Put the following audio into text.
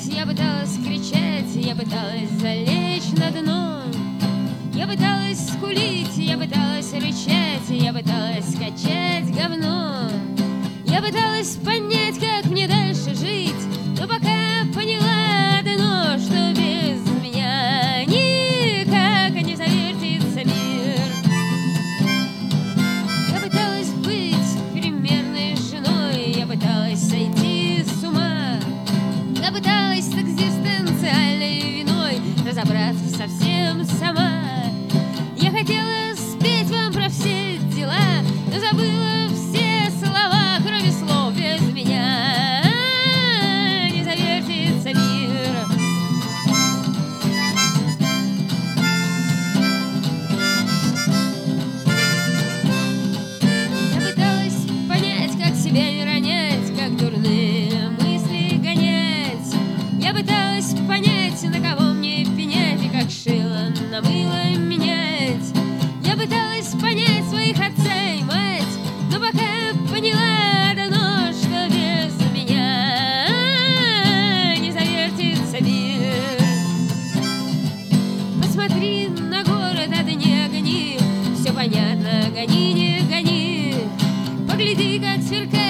я пыталась кричать, я пыталась залечь на дно. Я пыталась скулить, я пыталась рычать, я пыталась качать говно. Я пыталась понять, как мне дальше жить, но пока поняла одно, что без меня никак не завертится мир. Я пыталась быть примерной женой, я пыталась сойти с ума. Я пыталась с экзистенциальной виной разобраться совсем сама. Я хотела спеть вам про все дела, но забыла все слова, кроме слов без меня не завертится мир. Я пыталась понять, как себя не ронять, как дурные мысли гонять. Я пыталась понять, на кого мне пенять и как шило на мыло менять. Я пыталась понять своих отца и мать, но пока поняла одно, что без меня не завертится мир. Посмотри на город, а ты не гони, все понятно, гони, не гони. Погляди, как сверкает